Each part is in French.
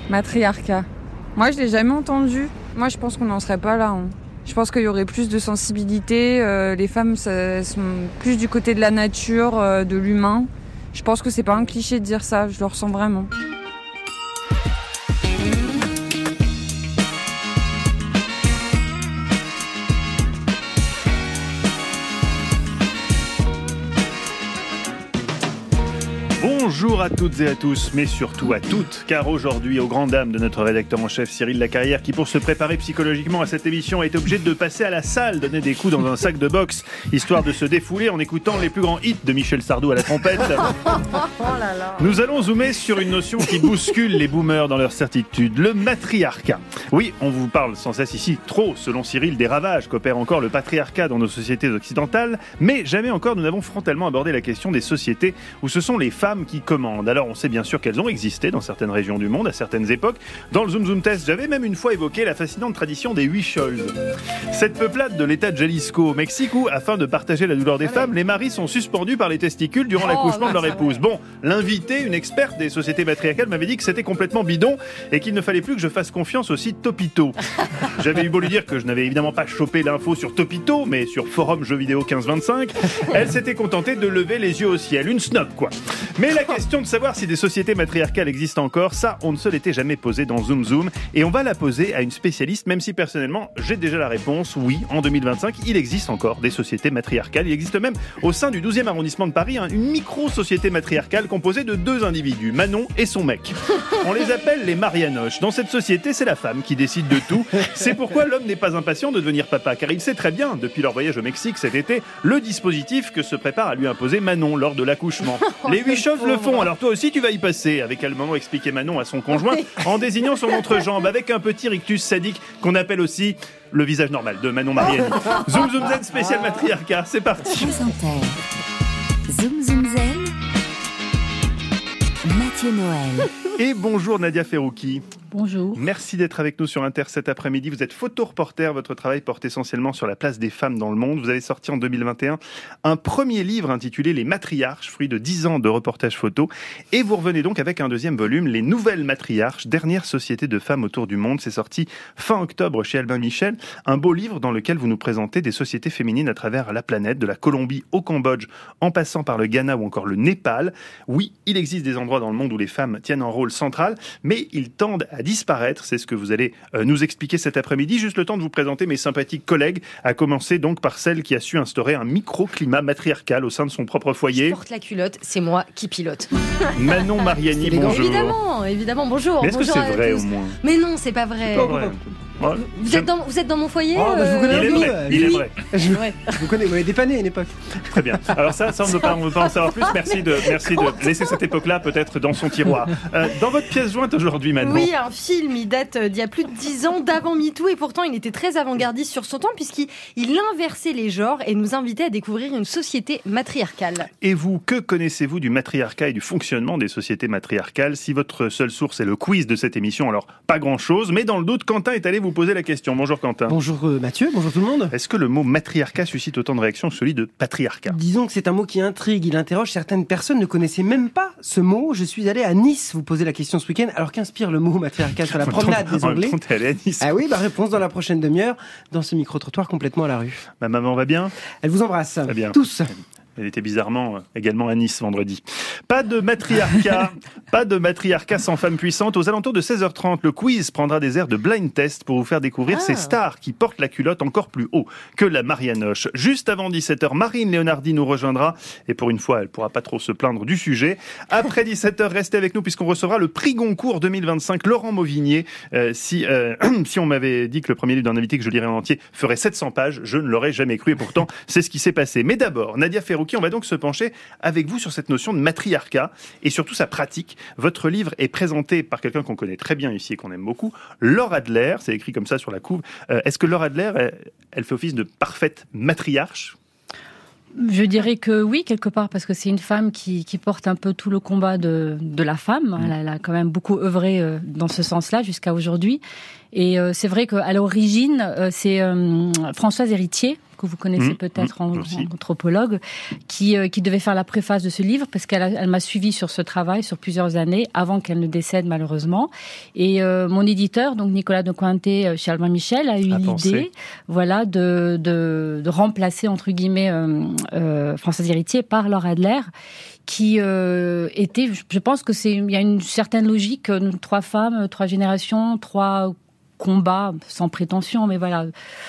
Matriarcat. Moi, je l'ai jamais entendu. Moi, je pense qu'on n'en serait pas là. Je pense qu'il y aurait plus de sensibilité. Les femmes sont plus du côté de la nature, de l'humain. Je pense que c'est pas un cliché de dire ça. Je le ressens vraiment. Bonjour à toutes et à tous, mais surtout à toutes, car aujourd'hui, aux grandes dames de notre rédacteur en chef Cyril Lacarrière, qui pour se préparer psychologiquement à cette émission est obligé de passer à la salle, donner des coups dans un sac de boxe, histoire de se défouler en écoutant les plus grands hits de Michel Sardou à la trompette. Nous allons zoomer sur une notion qui bouscule les boomers dans leur certitude, le matriarcat. Oui, on vous parle sans cesse ici, trop, selon Cyril, des ravages qu'opère encore le patriarcat dans nos sociétés occidentales, mais jamais encore nous n'avons frontalement abordé la question des sociétés où ce sont les femmes qui commandent. Alors on sait bien sûr qu'elles ont existé dans certaines régions du monde à certaines époques. Dans le Zoom Zoom Test, j'avais même une fois évoqué la fascinante tradition des Huichols. Cette peuplade de l'état de Jalisco au Mexique où, afin de partager la douleur des femmes, les maris sont suspendus par les testicules durant l'accouchement de leur épouse. Bon, l'invité, une experte des sociétés matriarcales, m'avait dit que c'était complètement bidon et qu'il ne fallait plus que je fasse confiance au site Topito. J'avais eu beau lui dire que je n'avais évidemment pas chopé l'info sur Topito, mais sur Forum Jeux Vidéo 1525, elle s'était contentée de lever les yeux au ciel. Une snob, quoi. Mais la question de savoir si des sociétés matriarcales existent encore, ça, on ne se l'était jamais posé dans Zoom Zoom. Et on va la poser à une spécialiste, même si personnellement, j'ai déjà la réponse. Oui, en 2025, il existe encore des sociétés matriarcales. Il existe même, au sein du 12e arrondissement de Paris, une micro-société matriarcale composée de 2 individus, Manon et son mec. On les appelle les Marianoches. Dans cette société, c'est la femme qui décide de tout. C'est pourquoi l'homme n'est pas impatient de devenir papa, car il sait très bien, depuis leur voyage au Mexique cet été, le dispositif que se prépare à lui imposer Manon lors de l'accouchement. Les Huichols le font, alors toi aussi tu vas y passer, avait calmement expliqué Manon à son conjoint, en désignant son entrejambe avec un petit rictus sadique qu'on appelle aussi le visage normal de Manon Mariani. Zoom Zoom Zen spécial matriarcat, c'est parti. Zoom Zoom Zen, Mathieu Noël. Et bonjour Nadia Ferrouki. Bonjour. Merci d'être avec nous sur Inter cet après-midi. Vous êtes photoreporter, votre travail porte essentiellement sur la place des femmes dans le monde. Vous avez sorti en 2021 un premier livre intitulé Les Matriarches, fruit de 10 ans de reportage photo. Et vous revenez donc avec un deuxième volume, Les Nouvelles Matriarches, dernière société de femmes autour du monde. C'est sorti fin octobre chez Albin Michel. Un beau livre dans lequel vous nous présentez des sociétés féminines à travers la planète, de la Colombie au Cambodge, en passant par le Ghana ou encore le Népal. Oui, il existe des endroits dans le monde où les femmes tiennent un rôle central, mais ils tendent à disparaître. C'est ce que vous allez nous expliquer cet après-midi. Juste le temps de vous présenter mes sympathiques collègues, à commencer donc par celle qui a su instaurer un microclimat matriarcal au sein de son propre foyer. Je porte la culotte, c'est moi qui pilote. Manon Mariani, bonjour. Évidemment, bonjour. Mais est-ce bonjour que c'est vrai tous. au moins? Mais non, c'est pas vrai. C'est pas vrai. Ouais. Vous êtes dans mon foyer je vous connais Il est vrai, il est vrai. Je vous connais, vous m'avez dépanné à une époque. Très bien. Alors ça on ne veut pas en savoir plus. Merci de laisser cette époque-là peut-être dans son tiroir. Dans votre pièce jointe aujourd'hui, Manon. Oui, un film, il date d'il y a plus de 10 ans, d'avant MeToo, et pourtant il était très avant-gardiste sur son temps puisqu'il inversait les genres et nous invitait à découvrir une société matriarcale. Et vous, que connaissez-vous du matriarcat et du fonctionnement des sociétés matriarcales? Si votre seule source est le quiz de cette émission, alors pas grand-chose, mais dans le doute, Quentin est allé vous poser la question. Bonjour Quentin. Bonjour Mathieu, bonjour tout le monde. Est-ce que le mot matriarcat suscite autant de réactions que celui de patriarcat? Disons que c'est un mot qui intrigue, il interroge. Certaines personnes ne connaissaient même pas ce mot. Je suis allé à Nice vous poser la question ce week-end. Alors qu'inspire le mot matriarcat sur la promenade des Anglais? T'es allé à Nice. Ah oui, réponse dans la prochaine demi-heure, dans ce micro-trottoir complètement à la rue. Ma maman va bien? Elle vous embrasse. Très bien. Tous. Elle était bizarrement également à Nice vendredi. Pas de matriarcat sans femme puissante. Aux alentours de 16h30, le quiz prendra des airs de blind test pour vous faire découvrir ces stars qui portent la culotte encore plus haut que la Marianoche. Juste avant 17h, Marine Léonardi nous rejoindra. Et pour une fois, elle pourra pas trop se plaindre du sujet. Après 17h, restez avec nous puisqu'on recevra le prix Goncourt 2025, Laurent Mauvignier. Si on m'avait dit que le premier livre d'un invité que je lirais en entier ferait 700 pages, je ne l'aurais jamais cru. Et pourtant, c'est ce qui s'est passé. Mais d'abord, Nadia Ferrouki, on va donc se pencher avec vous sur cette notion de matriarcat et surtout sa pratique. Votre livre est présenté par quelqu'un qu'on connaît très bien ici et qu'on aime beaucoup, Laure Adler, c'est écrit comme ça sur la couve. Est-ce que Laure Adler, elle fait office de parfaite matriarche? Je dirais que oui, quelque part, parce que c'est une femme qui porte un peu tout le combat de la femme. Elle a quand même beaucoup œuvré dans ce sens-là jusqu'à aujourd'hui. Et c'est vrai qu'à l'origine, c'est Françoise Héritier que vous connaissez peut-être, aussi. anthropologue, qui devait faire la préface de ce livre, parce qu'elle m'a suivi sur ce travail sur plusieurs années, avant qu'elle ne décède malheureusement. Et mon éditeur, donc Nicolas de Cointet, chez Albin Michel, a eu l'idée, voilà, de remplacer entre guillemets Françoise Héritier par Laura Adler, qui était, je pense que il y a une certaine logique, 3 femmes, 3 générations, 3 combats, sans prétention, mais voilà,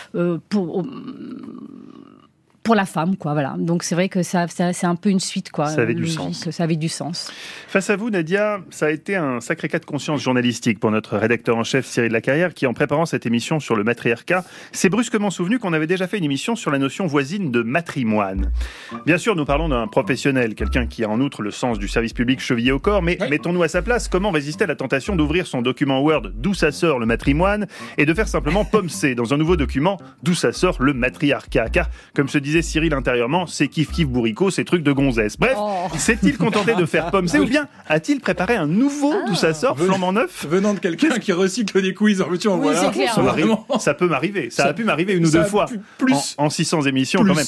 pour la femme, quoi, voilà. Donc c'est vrai que c'est un peu une suite, quoi. Ça avait du sens. Ça avait du sens. Face à vous, Nadia, ça a été un sacré cas de conscience journalistique pour notre rédacteur en chef Cyril Lacarrière, qui, en préparant cette émission sur le matriarcat, s'est brusquement souvenu qu'on avait déjà fait une émission sur la notion voisine de matrimoine. Bien sûr, nous parlons d'un professionnel, quelqu'un qui a en outre le sens du service public chevillé au corps, mais mettons-nous à sa place, comment résister à la tentation d'ouvrir son document Word d'où ça sort le matrimoine et de faire simplement pomme C dans un nouveau document d'où ça sort le matriarcat? Car, comme se disait Cyril intérieurement, c'est kiff bourricot, ces trucs de gonzesse. Bref, s'est-il contenté de faire pomme C ou bien a-t-il préparé un nouveau d'où ça sort, flambant neuf? Venant de quelqu'un qui recycle des quiz, voilà. C'est clair. Ça peut m'arriver. Ça a pu m'arriver une ou deux fois. Plus. En 600 émissions, quand même.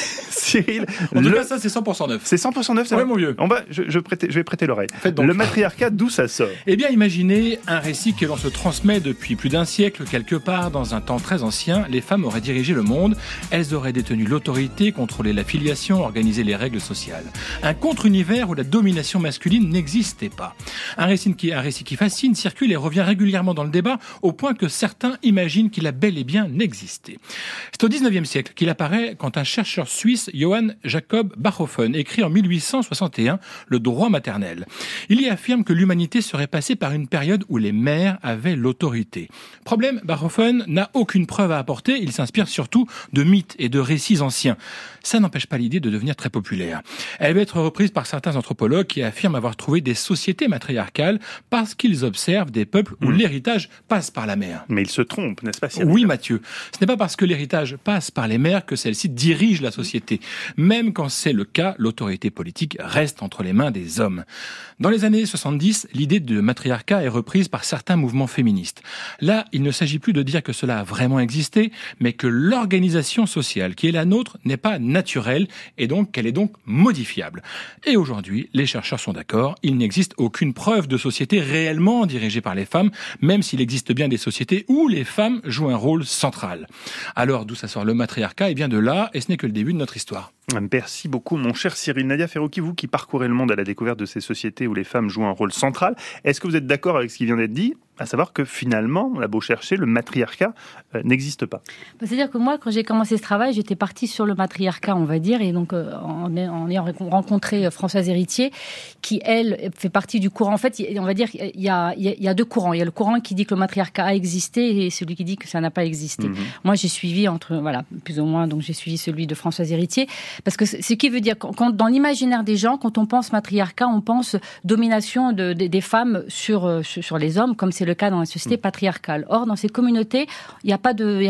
Cyril. En tout cas, ça, c'est 100% neuf. C'est 100% neuf, ça? Ouais, mon vieux. Je vais prêter l'oreille. Le matriarcat, d'où ça sort? Eh bien, imaginez un récit que l'on se transmet depuis plus d'un siècle, quelque part, dans un temps très ancien. Les femmes auraient dirigé le monde. Elles auraient détenu l'autorité, contrôlé la filiation, organisé les règles sociales. Un contre-univers où la domination masculine n'existait pas. Un récit qui fascine, circule et revient régulièrement dans le débat, au point que certains imaginent qu'il a bel et bien existé. C'est au XIXe siècle qu'il apparaît quand un chercheur suisse, Johann Jacob Bachhofen, écrit en 1861 Le droit maternel. Il y affirme que l'humanité serait passée par une période où les mères avaient l'autorité. Problème, Bachhofen n'a aucune preuve à apporter, il s'inspire surtout de mythes et de récits anciens. Ça n'empêche pas l'idée de devenir très populaire. Elle va être reprise par certains anthropologues qui affirment avoir trouvé des sociétés matriarcales parce qu'ils observent des peuples où l'héritage passe par la mère. Mais ils se trompent, n'est-ce pas, Cyril? Oui, Mathieu. Ce n'est pas parce que l'héritage passe par les mères que celle-ci dirige la société. Même quand c'est le cas, l'autorité politique reste entre les mains des hommes. Dans les années 70, l'idée de matriarcat est reprise par certains mouvements féministes. Là, il ne s'agit plus de dire que cela a vraiment existé, mais que l'organisation sociale qui est la nôtre n'est pas naturelle et donc qu'elle est donc modifiable. Et aujourd'hui, les chercheurs sont d'accord, il n'existe aucune preuve de société réellement dirigée par les femmes, même s'il existe bien des sociétés où les femmes jouent un rôle central. Alors, d'où ça sort le matriarcat? Eh bien de là, et ce n'est que le début de notre histoire. Merci beaucoup, mon cher Cyril. Nadia Ferruchi, vous qui parcourez le monde à la découverte de ces sociétés où les femmes jouent un rôle central, est-ce que vous êtes d'accord avec ce qui vient d'être dit, à savoir que finalement, on a beau chercher, le matriarcat n'existe pas? C'est-à-dire que moi, quand j'ai commencé ce travail, j'étais partie sur le matriarcat, on va dire, et donc en ayant rencontré Françoise Héritier, qui, elle, fait partie du courant. En fait, on va dire, il y a 2 courants. Il y a le courant qui dit que le matriarcat a existé et celui qui dit que ça n'a pas existé. Moi, j'ai suivi plus ou moins, donc j'ai suivi celui de Françoise Héritier, parce que ce qui veut dire, quand dans l'imaginaire des gens, quand on pense matriarcat, on pense domination des femmes sur les hommes, comme c'est le cas dans la société patriarcale. Or, dans ces communautés, il n'y a pas de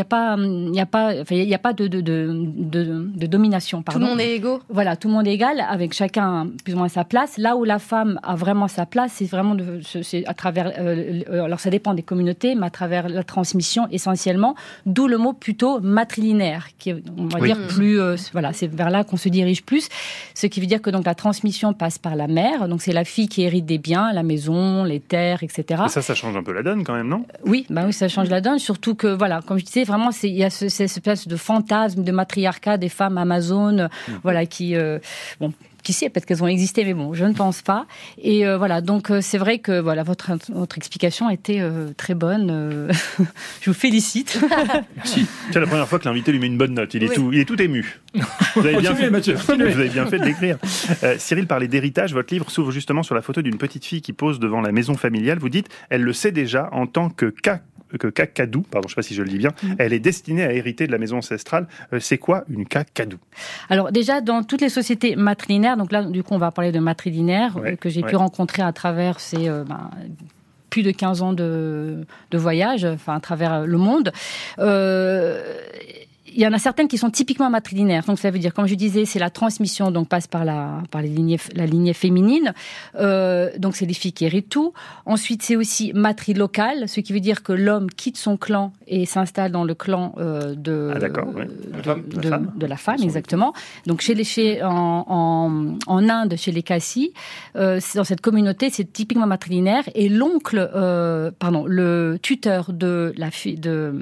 domination. Pardon. Tout le monde est égaux. Voilà, tout le monde est égal, avec chacun plus ou moins sa place. Là où la femme a vraiment sa place, c'est vraiment c'est à travers. Alors, ça dépend des communautés, mais à travers la transmission essentiellement. D'où le mot plutôt matrilinéaire, qui est, on va dire, plus. C'est vers là qu'on se dirige plus. Ce qui veut dire que donc la transmission passe par la mère. Donc, c'est la fille qui hérite des biens, la maison, les terres, etc. Et ça change un peu la donne quand même, non? Oui, ça change la donne, surtout que, voilà, comme je disais, vraiment, il y a cette espèce de fantasme de matriarcat des femmes amazones, qui... Qui sait, peut-être qu'elles ont existé, mais bon, je ne pense pas. Et donc c'est vrai que votre explication était très bonne. Je vous félicite. Merci. C'est la première fois que l'invité lui met une bonne note. Il est tout ému. Vous avez bien fait, Mathieu. Vous avez bien fait de l'écrire. Cyril parlait d'héritage. Votre livre s'ouvre justement sur la photo d'une petite fille qui pose devant la maison familiale. Vous dites, elle le sait déjà en tant que kakadou, pardon, je ne sais pas si je le dis bien, elle est destinée à hériter de la maison ancestrale. C'est quoi une kakadou? Alors déjà, dans toutes les sociétés matrilinéaires, donc là, du coup, on va parler de matrilinéaire, que j'ai pu rencontrer à travers ces... plus de 15 ans de voyage, à travers le monde. il y en a certaines qui sont typiquement matrilinéaires. Donc ça veut dire, comme je disais, c'est la transmission, donc passe par la lignée féminine. Donc c'est les filles qui héritent tout. Ensuite, c'est aussi matrilocale, ce qui veut dire que l'homme quitte son clan et s'installe dans le clan de la femme, exactement. Donc en Inde, chez les Kassis, dans cette communauté, c'est typiquement matrilinéaire. Et le tuteur de la fille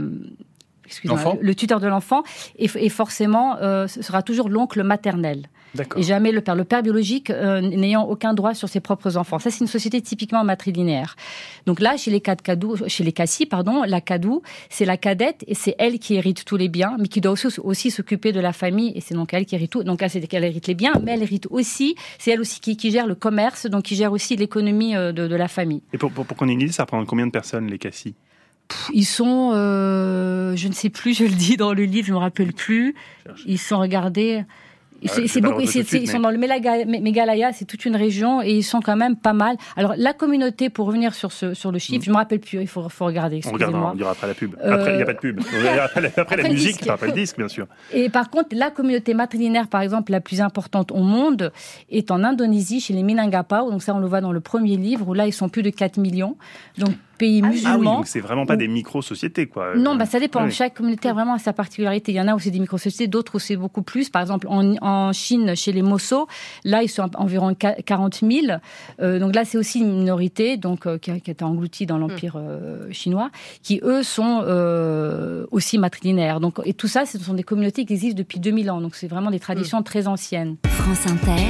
le tuteur de l'enfant est forcément sera toujours l'oncle maternel. D'accord. Et jamais le père. Le père biologique n'ayant aucun droit sur ses propres enfants. Ça, c'est une société typiquement matrilinéaire. Donc là, chez les Kassis, la kadou, c'est la cadette et c'est elle qui hérite tous les biens, mais qui doit aussi s'occuper de la famille et c'est donc elle qui hérite tout. Donc là, c'est qu'elle hérite les biens, mais elle hérite aussi, c'est elle aussi qui gère le commerce, donc qui gère aussi l'économie de la famille. Et pour qu'on ait une idée, ça représente combien de personnes, les Kassis ? Ils sont, je ne sais plus, je le dis dans le livre, je ne me rappelle plus. Ils sont, regardés... C'est beaucoup. Ils sont dans le Meghalaya, c'est toute une région et ils sont quand même pas mal. Alors la communauté, pour revenir sur le chiffre, je me rappelle plus. Il faut regarder. Excusez-moi. On dira après la pub. Après, il n'y a pas de pub. Après la musique, après le disque, bien sûr. Et par contre, la communauté matrilinéaire, par exemple, la plus importante au monde, est en Indonésie, chez les Minangkabau. Donc ça, on le voit dans le premier livre où là, ils sont plus de 4 millions. Donc pays musulmans. Ah oui, donc c'est vraiment pas des micro-sociétés, quoi. Non, ça dépend. Oui. Chaque communauté a vraiment sa particularité. Il y en a où c'est des micro-sociétés, d'autres où c'est beaucoup plus. Par exemple, en Chine, chez les Mosso, là, ils sont environ 40 000. Donc là, c'est aussi une minorité qui a été engloutie dans l'Empire chinois, qui, eux, sont aussi matrilinéaires. Donc, et tout ça, ce sont des communautés qui existent depuis 2000 ans. Donc, c'est vraiment des traditions très anciennes. France Inter,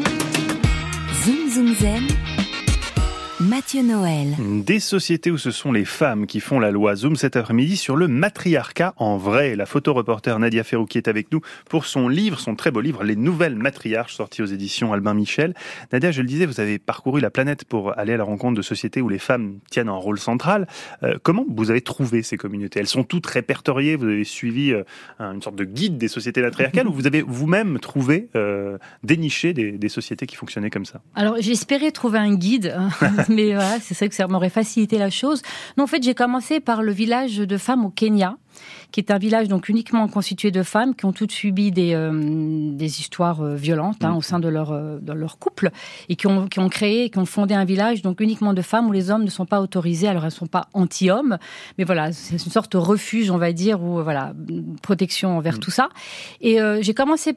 Zoom Zoom Zen, Mathieu Noël. Des sociétés où ce sont les femmes qui font la loi. Zoom cet après-midi sur le matriarcat en vrai. La photoreporter Nadia Ferrouki est avec nous pour son très beau livre, Les Nouvelles Matriarches, sorti aux éditions Albin Michel. Nadia, je le disais, vous avez parcouru la planète pour aller à la rencontre de sociétés où les femmes tiennent un rôle central. Comment vous avez trouvé ces communautés ? Elles sont toutes répertoriées, vous avez suivi une sorte de guide des sociétés matriarcales ou vous avez vous-même trouvé, déniché des sociétés qui fonctionnaient comme ça ? Alors, j'espérais trouver un guide, mais voilà, c'est vrai que ça m'aurait facilité la chose. Non, en fait, j'ai commencé par le village de femmes au Kenya, qui est un village donc uniquement constitué de femmes qui ont toutes subi des histoires violentes au sein de leur couple et qui ont fondé un village donc uniquement de femmes où les hommes ne sont pas autorisés. Alors elles ne sont pas anti-hommes, mais voilà, c'est une sorte de refuge, on va dire, ou voilà, protection envers tout ça. Et j'ai commencé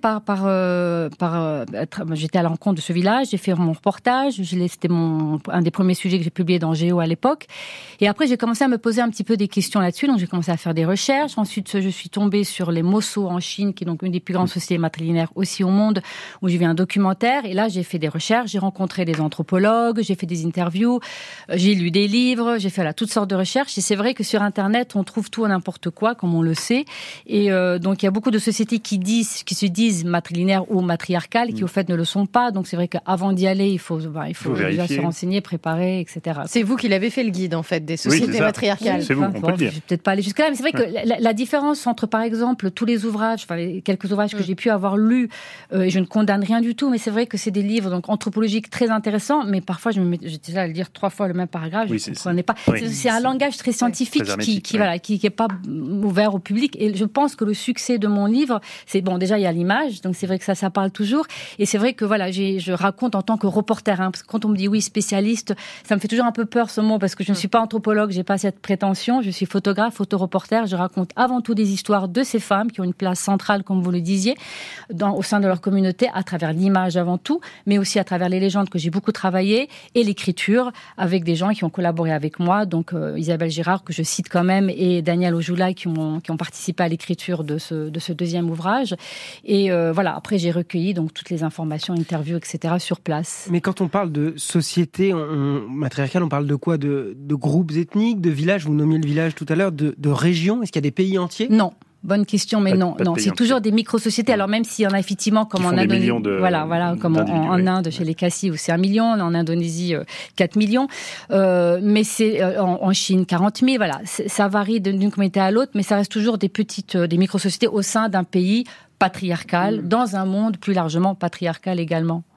j'étais à la rencontre de ce village, j'ai fait mon reportage, c'était un des premiers sujets que j'ai publié dans Géo à l'époque. Et après j'ai commencé à me poser un petit peu des questions là-dessus, donc j'ai commencé à faire des recherches. Ensuite, je suis tombée sur les Mosso en Chine, qui est donc une des plus grandes sociétés matrilinéaires aussi au monde, où j'ai vu un documentaire. Et là, j'ai fait des recherches, j'ai rencontré des anthropologues, j'ai fait des interviews, j'ai lu des livres, j'ai fait toutes sortes de recherches. Et c'est vrai que sur Internet, on trouve tout et n'importe quoi, comme on le sait. Et donc, il y a beaucoup de sociétés qui se disent matrilinéaires ou matriarcales, qui au fait ne le sont pas. Donc, c'est vrai qu'avant d'y aller, il faut déjà se renseigner, préparer, etc. C'est vous qui l'avez fait le guide, en fait, des sociétés matriarcales. C'est vous, on peut le dire. Je vais peut-être pas aller jusque-là, mais c'est vrai que la différence entre, par exemple, tous les ouvrages, les quelques ouvrages que j'ai pu avoir lus, et je ne condamne rien du tout, mais c'est vrai que c'est des livres donc anthropologiques très intéressants, mais parfois j'étais là à lire 3 fois le même paragraphe, je ne comprenais pas. C'est un langage très scientifique qui est pas ouvert au public, et je pense que le succès de mon livre, c'est déjà il y a l'image, donc c'est vrai que ça parle toujours, et c'est vrai que je raconte en tant que reporter, parce que quand on me dit oui spécialiste, ça me fait toujours un peu peur ce mot, parce que je ne suis pas anthropologue, j'ai pas cette prétention, je suis photographe, photoreporter, je raconte avant tout des histoires de ces femmes qui ont une place centrale, comme vous le disiez, au sein de leur communauté, à travers l'image avant tout, mais aussi à travers les légendes que j'ai beaucoup travaillé, et l'écriture, avec des gens qui ont collaboré avec moi, donc Isabelle Girard, que je cite quand même, et Daniel Ojoula, qui ont participé à l'écriture de ce deuxième ouvrage. Et après j'ai recueilli donc toutes les informations, interviews, etc. sur place. Mais quand on parle de société matriarcale, on parle de quoi ? De groupes ethniques, de villages ? Vous nommiez le village tout à l'heure, de régions ? Est-ce qu'il y a des pays entiers ? Non. Bonne question, mais non, c'est toujours des micro-sociétés. Alors même s'il y en a effectivement, comme en Indonésie, comme en Inde, chez les Kassis, où c'est 1 million, en Indonésie, 4 millions, mais c'est en Chine, 40 000, voilà. Ça varie d'une communauté à l'autre, mais ça reste toujours des micro-sociétés au sein d'un pays patriarcal, dans un monde plus largement patriarcal également.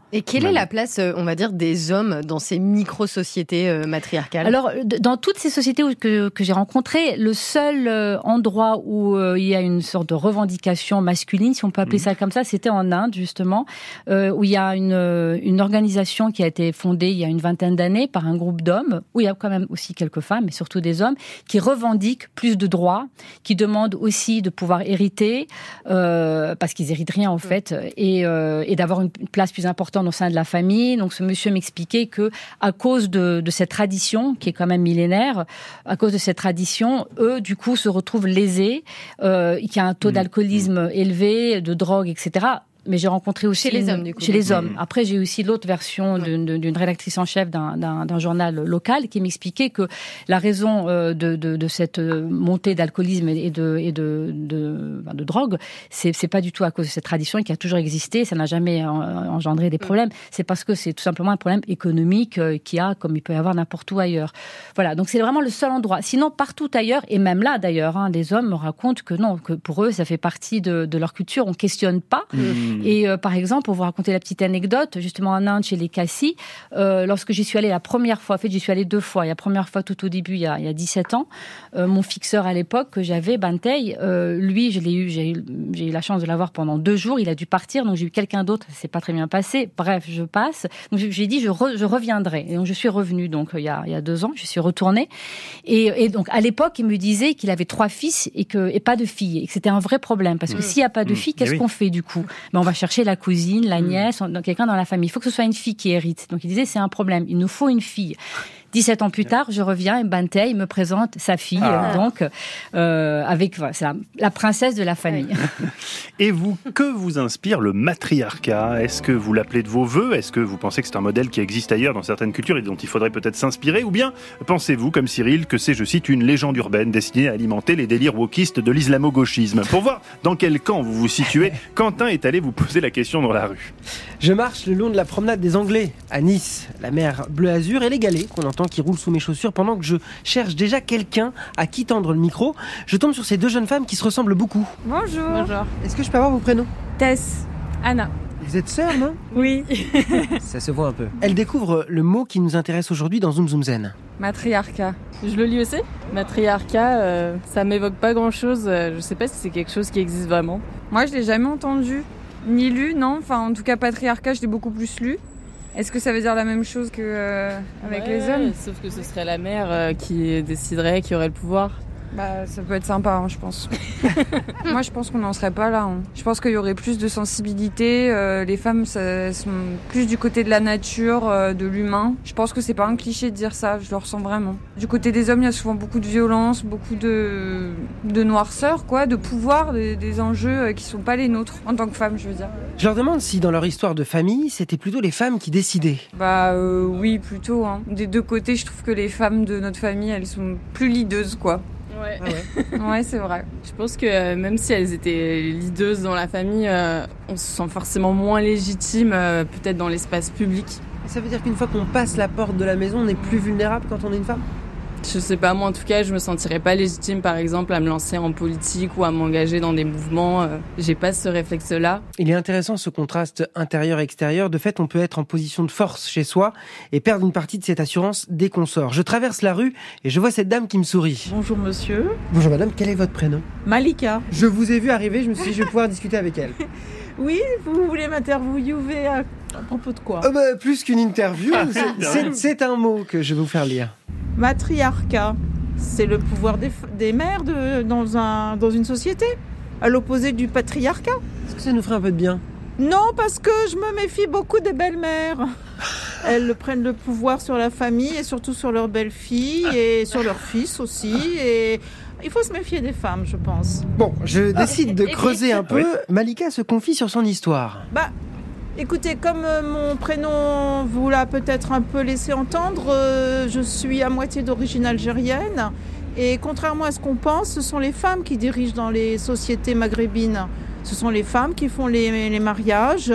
Et quelle est la place, on va dire, des hommes dans ces micro-sociétés matriarcales ? Alors, dans toutes ces sociétés que j'ai rencontrées, le seul endroit où il y a une sorte de revendication masculine, si on peut appeler ça comme ça, c'était en Inde, justement, où il y a une organisation qui a été fondée il y a une vingtaine d'années par un groupe d'hommes, où il y a quand même aussi quelques femmes, mais surtout des hommes, qui revendiquent plus de droits, qui demandent aussi de pouvoir hériter, parce qu'ils héritent rien, en fait, et d'avoir une place plus importante au sein de la famille. Donc ce monsieur m'expliquait que à cause de cette tradition qui est quand même millénaire, à cause de cette tradition, eux du coup se retrouvent lésés, qu'il y a un taux d'alcoolisme élevé, de drogue, etc. Mais j'ai rencontré aussi chez les hommes, du coup. Chez les hommes. Après, j'ai eu aussi l'autre version d'une rédactrice en chef d'un journal local qui m'expliquait que la raison de cette montée d'alcoolisme et de drogue, c'est pas du tout à cause de cette tradition qui a toujours existé. Ça n'a jamais engendré des problèmes. C'est parce que c'est tout simplement un problème économique qu'il y a, comme il peut y avoir n'importe où ailleurs. Voilà. Donc c'est vraiment le seul endroit. Sinon, partout ailleurs, et même là d'ailleurs, les hommes me racontent que non, que pour eux, ça fait partie de leur culture. On questionne pas. Et par exemple, pour vous raconter la petite anecdote, justement en Inde, chez les Kassis, lorsque j'y suis allée la première fois, en fait j'y suis allée 2 fois. La première fois tout au début, il y a 17 ans, mon fixeur à l'époque que j'avais, Bantei, lui, j'ai eu la chance de l'avoir pendant 2 jours. Il a dû partir, donc j'ai eu quelqu'un d'autre. Ça s'est pas très bien passé. Bref, je passe. Donc j'ai dit je reviendrai. Et donc je suis revenue. Donc il y a 2 ans, je suis retournée. Et donc à l'époque, il me disait qu'il avait 3 fils et pas de filles, et que c'était un vrai problème parce que s'il y a pas de filles, qu'est-ce qu'on fait du coup ? On va chercher la cousine, la nièce, quelqu'un dans la famille. Il faut que ce soit une fille qui hérite. Donc il disait, c'est un problème. Il nous faut une fille. 17 ans plus tard, je reviens et Bantei me présente sa fille, avec c'est la princesse de la famille. Et vous, que vous inspire le matriarcat ? Est-ce que vous l'appelez de vos vœux ? Est-ce que vous pensez que c'est un modèle qui existe ailleurs dans certaines cultures et dont il faudrait peut-être s'inspirer ? Ou bien pensez-vous, comme Cyril, que c'est, je cite, une légende urbaine destinée à alimenter les délires wokistes de l'islamo-gauchisme ? Pour voir dans quel camp vous vous situez, Quentin est allé vous poser la question dans la rue. Je marche le long de la promenade des Anglais, à Nice. La mer bleu-azur et les galets qu'on entend qui roulent sous mes chaussures pendant que je cherche déjà quelqu'un à qui tendre le micro. Je tombe sur ces 2 jeunes femmes qui se ressemblent beaucoup. Bonjour. Est-ce que je peux avoir vos prénoms ? Tess, Anna. Vous êtes sœurs, non ? Oui. Ça se voit un peu. Elles découvrent le mot qui nous intéresse aujourd'hui dans Zoom Zoom Zen. Matriarcat. Je le lis aussi. Matriarcat, ça m'évoque pas grand-chose. Je sais pas si c'est quelque chose qui existe vraiment. Moi, je l'ai jamais entendu. Ni lu, non. Enfin, en tout cas, patriarcat, je l'ai beaucoup plus lu. Est-ce que ça veut dire la même chose qu'avec les hommes ? Sauf que ce serait la mère qui déciderait, qui aurait le pouvoir. Bah, ça peut être sympa, je pense. Moi, je pense qu'on n'en serait pas là. Je pense qu'il y aurait plus de sensibilité. Les femmes sont plus du côté de la nature, de l'humain. Je pense que c'est pas un cliché de dire ça, je le ressens vraiment. Du côté des hommes, il y a souvent beaucoup de violence, beaucoup de noirceur, de pouvoir, des enjeux qui sont pas les nôtres, en tant que femme, je veux dire. Je leur demande si dans leur histoire de famille, c'était plutôt les femmes qui décidaient. Bah oui, plutôt. Des 2 côtés, je trouve que les femmes de notre famille, elles sont plus leadeuses, quoi. Ouais. Ah ouais. Ouais, c'est vrai. Je pense que même si elles étaient leadeuses dans la famille, on se sent forcément moins légitime, peut-être dans l'espace public. Ça veut dire qu'une fois qu'on passe la porte de la maison, on est plus vulnérable quand on est une femme ? Je sais pas, moi en tout cas, je me sentirais pas légitime par exemple à me lancer en politique ou à m'engager dans des mouvements. J'ai pas ce réflexe-là. Il est intéressant ce contraste intérieur-extérieur. De fait, on peut être en position de force chez soi et perdre une partie de cette assurance dès qu'on sort. Je traverse la rue et je vois cette dame qui me sourit. Bonjour monsieur. Bonjour madame, quel est votre prénom ? Malika. Je vous ai vu arriver, je me suis dit je vais pouvoir discuter avec elle. Oui, vous voulez m'interviewer à propos de quoi ? Plus qu'une interview, c'est un mot que je vais vous faire lire. Matriarcat, c'est le pouvoir des mères dans une société, à l'opposé du patriarcat. Est-ce que ça nous ferait un peu de bien ? Non, parce que je me méfie beaucoup des belles-mères. Elles prennent le pouvoir sur la famille et surtout sur leurs belles-filles et sur leurs fils aussi. Et il faut se méfier des femmes, je pense. Bon, je décide de creuser un peu. Malika se confie sur son histoire. Écoutez, comme mon prénom vous l'a peut-être un peu laissé entendre, je suis à moitié d'origine algérienne. Et contrairement à ce qu'on pense, ce sont les femmes qui dirigent dans les sociétés maghrébines. Ce sont les femmes qui font les mariages,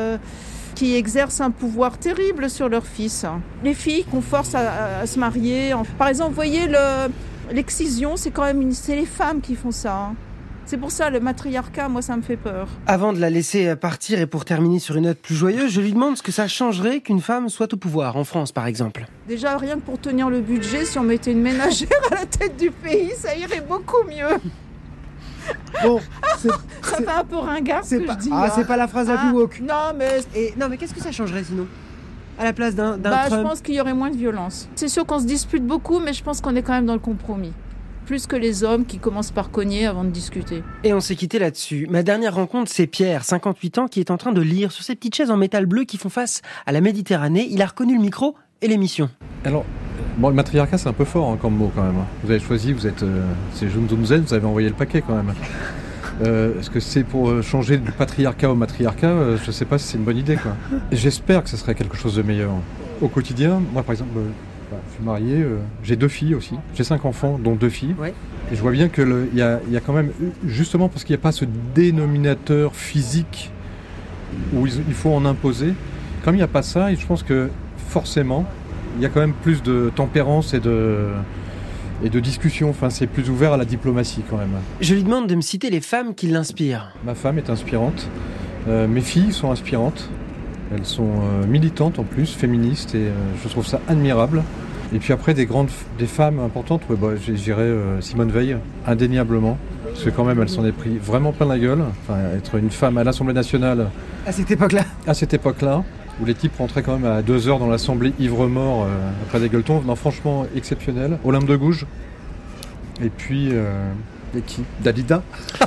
qui exercent un pouvoir terrible sur leurs fils. Les filles qu'on force à se marier. Par exemple, vous voyez, l'excision, c'est les femmes qui font ça. C'est pour ça, le matriarcat, moi, ça me fait peur. Avant de la laisser partir et pour terminer sur une note plus joyeuse, je lui demande ce que ça changerait qu'une femme soit au pouvoir, en France par exemple. Déjà, rien que pour tenir le budget, si on mettait une ménagère à la tête du pays, ça irait beaucoup mieux. Bon, ça fait un peu ringard ce que je dis. Ah, c'est pas la phrase la plus woke. Non, mais... Non, mais qu'est-ce que ça changerait sinon ? À la place d'un je Trump. pense qu'il y aurait moins de violence. C'est sûr qu'on se dispute beaucoup, mais je pense qu'on est quand même dans le compromis. Plus que les hommes qui commencent par cogner avant de discuter. Et on s'est quitté là-dessus. Ma dernière rencontre, c'est Pierre, 58 ans, qui est en train de lire sur ces petites chaises en métal bleu qui font face à la Méditerranée. Il a reconnu le micro et l'émission. Alors, le matriarcat, c'est un peu fort comme mot quand même. Vous avez choisi, c'est Zoom Zoom Zen, vous avez envoyé le paquet quand même. Est-ce que c'est pour changer du patriarcat au matriarcat ? Je ne sais pas si c'est une bonne idée, quoi. J'espère que ce serait quelque chose de meilleur. Au quotidien, moi par exemple, je suis marié, j'ai 2 filles aussi. J'ai 5 enfants, dont 2 filles. Ouais. Et je vois bien qu'il y a quand même, justement parce qu'il n'y a pas ce dénominateur physique où il faut en imposer, comme il n'y a pas ça, et je pense que forcément, il y a quand même plus de tempérance et de discussion. Enfin, c'est plus ouvert à la diplomatie quand même. Je lui demande de me citer les femmes qui l'inspirent. Ma femme est inspirante. Mes filles sont inspirantes. Elles sont militantes en plus, féministes, et je trouve ça admirable. Et puis après, des femmes importantes, je dirais Simone Veil, indéniablement. Parce que quand même, elle s'en est pris vraiment plein la gueule. Enfin, être une femme à l'Assemblée nationale... À cette époque-là, où les types rentraient quand même à 2 heures dans l'Assemblée ivre-mort après des gueuletons. Non, franchement, exceptionnel. Olympe de Gouges. Et puis... et qui ? Dalida.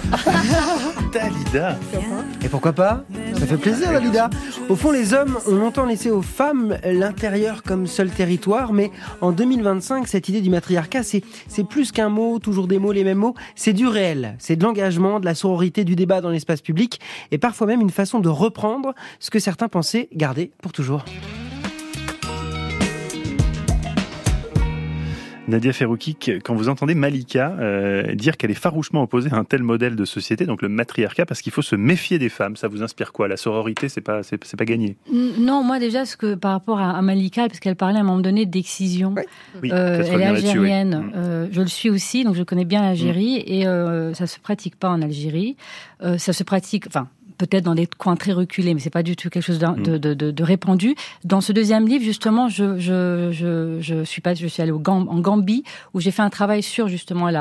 Dalida. Et pourquoi pas ? Ça fait plaisir, Dalida. Au fond, les hommes ont longtemps laissé aux femmes l'intérieur comme seul territoire, mais en 2025, cette idée du matriarcat, c'est plus qu'un mot, toujours des mots, les mêmes mots. C'est du réel, c'est de l'engagement, de la sororité, du débat dans l'espace public, et parfois même une façon de reprendre ce que certains pensaient garder pour toujours. Nadia Ferroukik, quand vous entendez Malika dire qu'elle est farouchement opposée à un tel modèle de société, donc le matriarcat, parce qu'il faut se méfier des femmes, ça vous inspire quoi ? La sororité, c'est pas gagné. Non, moi déjà, par rapport à Malika, parce qu'elle parlait à un moment donné d'excision, oui, elle est algérienne, je le suis aussi, donc je connais bien l'Algérie, et ça se pratique pas en Algérie, ça se pratique, peut-être dans des coins très reculés, mais c'est pas du tout quelque chose de répandu. Dans ce deuxième livre, justement, je suis allée en Gambie, où j'ai fait un travail sur justement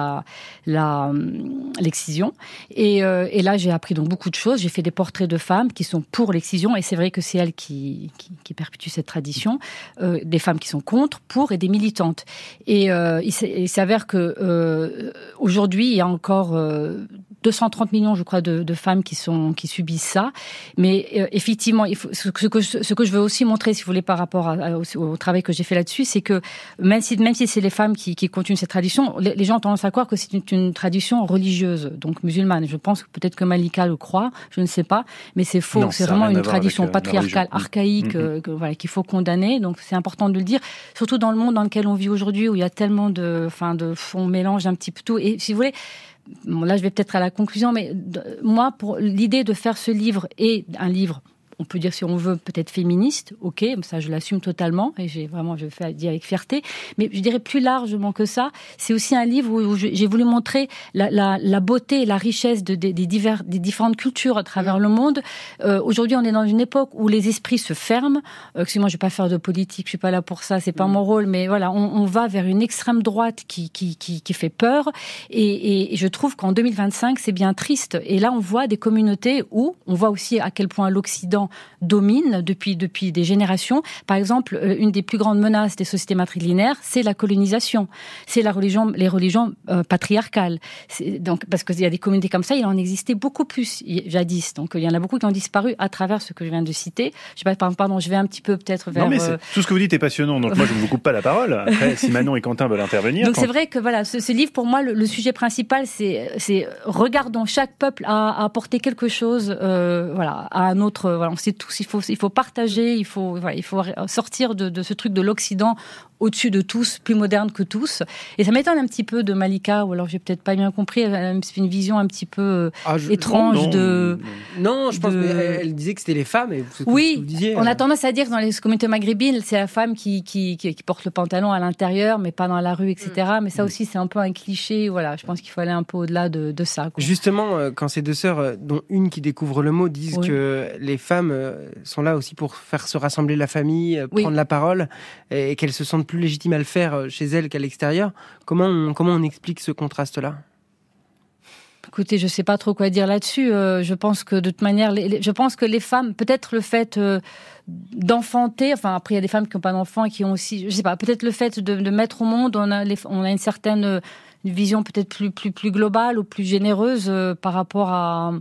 l'excision. Et là, j'ai appris donc beaucoup de choses. J'ai fait des portraits de femmes qui sont pour l'excision, et c'est vrai que c'est elles qui perpétuent cette tradition. Des femmes qui sont contre, pour, et des militantes. Et il s'avère que aujourd'hui, il y a encore 230 millions, je crois, de femmes qui subissent ça. Mais effectivement, ce que je veux aussi montrer, si vous voulez, par rapport au travail que j'ai fait là-dessus, c'est que même si c'est les femmes qui continuent cette tradition, les gens ont tendance à croire que c'est une tradition religieuse, donc musulmane. Je pense que peut-être que Malika le croit, je ne sais pas, mais c'est faux. Non, c'est vraiment une tradition patriarcale, archaïque, qu'il faut condamner. Donc c'est important de le dire, surtout dans le monde dans lequel on vit aujourd'hui, où il y a tellement on mélange un petit peu tout. Et si vous voulez, là, je vais peut-être à la conclusion, mais moi, pour l'idée de faire ce livre et un livre, on peut dire si on veut peut-être féministe, ok, ça je l'assume totalement et je le dis avec fierté, mais je dirais plus largement que ça, c'est aussi un livre où j'ai voulu montrer la beauté et la richesse des différentes cultures à travers le monde. Aujourd'hui, on est dans une époque où les esprits se ferment. Excusez-moi, je vais pas faire de politique, je suis pas là pour ça, c'est pas mon rôle, mais voilà, on va vers une extrême droite qui fait peur et je trouve qu'en 2025, c'est bien triste. Et là, on voit des communautés où on voit aussi à quel point l'Occident domine depuis des générations. Par exemple, une des plus grandes menaces des sociétés matrilinéaires, c'est la colonisation. C'est les religions patriarcales. Donc, parce qu'il y a des communautés comme ça, il en existait beaucoup plus jadis. Donc, il y en a beaucoup qui ont disparu à travers ce que je viens de citer. Je sais pas, pardon, je vais un petit peu peut-être vers... Non, mais tout ce que vous dites est passionnant, donc moi, je ne vous coupe pas la parole. Après, si Manon et Quentin veulent intervenir... Donc, c'est vrai que voilà, ce livre, pour moi, le sujet principal, c'est regardons chaque peuple à apporter quelque chose à un autre... on sait tous, il faut partager, il faut sortir de ce truc de l'Occident au-dessus de tous, plus moderne que tous. Et ça m'étonne un petit peu de Malika, ou alors j'ai peut-être pas bien compris, elle a une vision un petit peu étrange Non, je pense qu'elle disait que c'était les femmes. Et oui, vous disiez, on a tendance à dire que dans les communautés maghrébines, c'est la femme qui porte le pantalon à l'intérieur, mais pas dans la rue, etc. Mais ça aussi, c'est un peu un cliché. Voilà, je pense qu'il faut aller un peu au-delà de ça. Quoi. Justement, quand ces deux sœurs, dont une qui découvre le mot, disent que les femmes sont là aussi pour faire se rassembler la famille, prendre la parole, et qu'elles se sentent plus légitimes à le faire chez elles qu'à l'extérieur, comment on explique ce contraste-là ? Écoutez, je sais pas trop quoi dire là-dessus. Je pense que de toute manière, je pense que les femmes, peut-être le fait d'enfanter, enfin après il y a des femmes qui n'ont pas d'enfants et qui ont aussi, je sais pas, peut-être le fait de mettre au monde, on a une certaine une vision peut-être plus globale ou plus généreuse par rapport à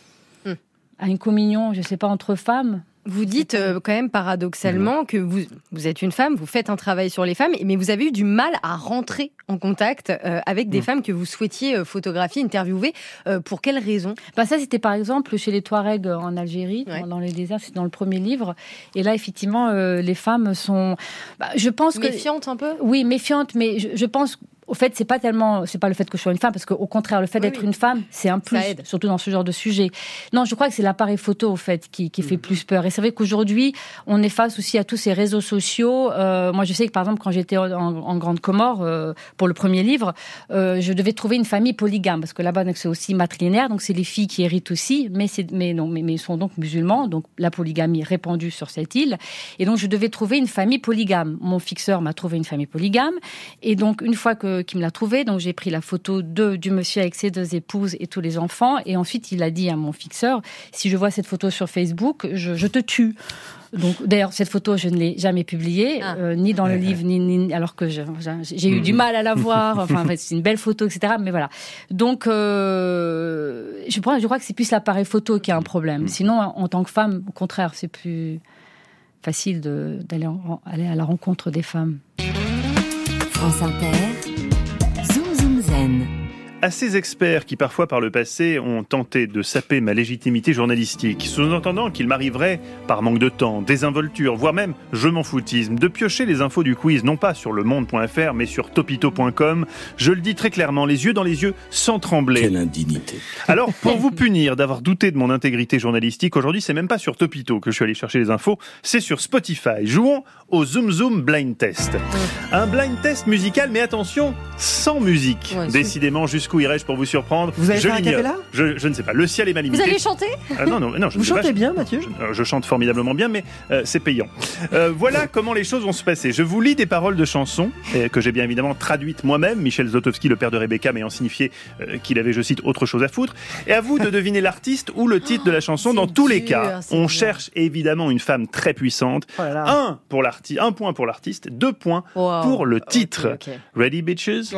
une communion, je sais pas, entre femmes. Vous dites quand même paradoxalement que vous êtes une femme, vous faites un travail sur les femmes, mais vous avez eu du mal à rentrer en contact avec des femmes que vous souhaitiez photographier, interviewer. Pour quelles raisons ? Ça, c'était par exemple chez les Touaregs en Algérie, dans les déserts, c'est dans le premier livre. Et là, effectivement, les femmes sont... je pense méfiantes un peu ? Oui, méfiantes, mais je pense... Au fait, c'est pas le fait que je sois une femme, parce qu'au contraire, le fait d'être une femme, c'est un plus, surtout dans ce genre de sujet. Non, je crois que c'est l'appareil photo, au fait, qui fait plus peur. Et c'est vrai qu'aujourd'hui, on est face aussi à tous ces réseaux sociaux. Moi, je sais que, par exemple, quand j'étais en Grande Comore, pour le premier livre, je devais trouver une famille polygame, parce que là-bas, donc, c'est aussi matrilinéaire, donc c'est les filles qui héritent aussi, mais ils sont donc musulmans, donc la polygamie est répandue sur cette île. Et donc, je devais trouver une famille polygame. Mon fixeur m'a trouvé une famille polygame. Et donc, une fois qui me l'a trouvé, donc j'ai pris la photo du monsieur avec ses 2 épouses et tous les enfants, et ensuite il a dit à mon fixeur, si je vois cette photo sur Facebook, je te tue. Donc d'ailleurs cette photo je ne l'ai jamais publiée, ni dans le livre, ni alors que j'ai eu du mal à la voir. Enfin c'est une belle photo, etc. Mais voilà. Donc je crois que c'est plus l'appareil photo qui a un problème. Sinon en tant que femme, au contraire, c'est plus facile d'aller aller à la rencontre des femmes. France Inter. Zoom Zoom Zen. À ces experts qui, parfois par le passé, ont tenté de saper ma légitimité journalistique, sous-entendant qu'il m'arriverait, par manque de temps, désinvolture, voire même je m'en foutisme, de piocher les infos du quiz, non pas sur lemonde.fr, mais sur topito.com, je le dis très clairement, les yeux dans les yeux, sans trembler. Quelle indignité. Alors, pour vous punir d'avoir douté de mon intégrité journalistique, aujourd'hui, c'est même pas sur Topito que je suis allé chercher les infos, c'est sur Spotify. Jouons au Zoom Zoom Blind Test. Un blind test musical, mais attention, sans musique. Décidément, jusqu'où irais-je pour vous surprendre? Vous allez faire un café là? Je ne sais pas. Le ciel est mal limité. Vous allez chanter? Non, vous chantez bien, Mathieu? Je chante formidablement bien, mais c'est payant. Voilà comment les choses vont se passer. Je vous lis des paroles de chansons que j'ai bien évidemment traduites moi-même. Michel Zlotowski, le père de Rebecca, m'ayant signifié qu'il avait, je cite, autre chose à foutre. Et à vous de deviner l'artiste ou le titre de la chanson. Dans tous les cas, on cherche évidemment une femme très puissante. Un point pour l'artiste, 2 points pour le titre. Okay. Ready, bitches?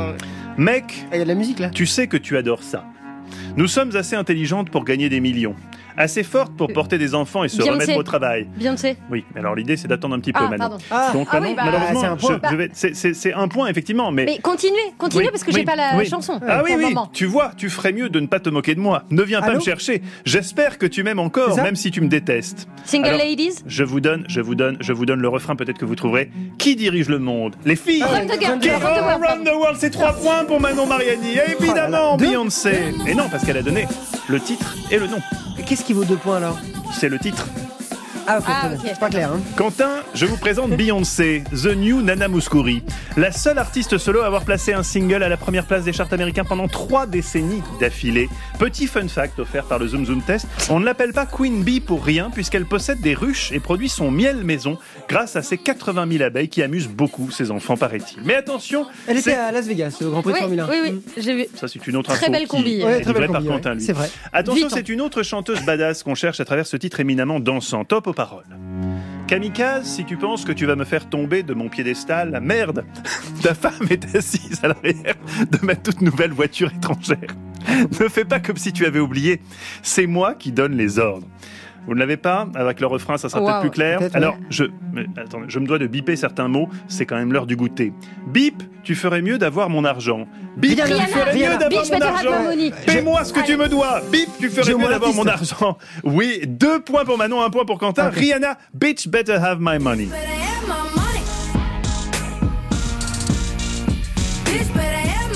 Mec, il y a de la musique là. Tu sais que tu adores ça. Nous sommes assez intelligentes pour gagner des millions. Assez forte pour porter des enfants et se remettre au travail. Beyoncé. Oui, mais alors l'idée c'est d'attendre un petit peu maintenant. Donc maintenant, malheureusement, c'est un point. C'est un point effectivement, mais continuez parce que j'ai pas la chanson. Oui, tu vois, tu ferais mieux de ne pas te moquer de moi. Ne viens pas me chercher. J'espère que tu m'aimes encore, même si tu me détestes. Single alors, ladies. Je vous donne le refrain, peut-être que vous trouverez. Qui dirige le monde? Les filles. Run the World, c'est 3 points pour Manon Mariani. Évidemment, Beyoncé. Et non, parce qu'elle a donné le titre et le nom. Qu'est-ce qui vaut 2 points alors? C'est le titre. Ah ok, c'est pas clair. Quentin, je vous présente Beyoncé, The New Nana Mouskouri, la seule artiste solo à avoir placé un single à la première place des charts américains pendant 3 décennies d'affilée. Petit fun fact offert par le Zoom Zoom Test, on ne l'appelle pas Queen Bee pour rien puisqu'elle possède des ruches et produit son miel maison grâce à ses 80 000 abeilles qui amusent beaucoup ses enfants, paraît-il. Mais attention, elle était à Las Vegas, au Grand Prix de Formule 1. Oui, j'ai vu. Ça c'est une autre très belle combi. Très belle combi, par Quentin, lui. C'est vrai. Attention, c'est une autre chanteuse badass qu'on cherche à travers ce titre éminemment dansant. Top aux paroles. Kamikaze, si tu penses que tu vas me faire tomber de mon piédestal, merde, ta femme est assise à l'arrière de ma toute nouvelle voiture étrangère. Ne fais pas comme si tu avais oublié, c'est moi qui donne les ordres. Vous ne l'avez pas? Avec le refrain, ça sera peut-être plus clair. Alors, je me dois de biper certains mots, c'est quand même l'heure du goûter. Bip, tu ferais mieux d'avoir mon argent. Bip, tu ferais mieux d'avoir mon argent. Paie-moi ce que tu me dois. Bip, tu ferais mieux d'avoir mon argent. Oui, 2 points pour Manon, 1 point pour Quentin. Rihanna, bitch better have my money.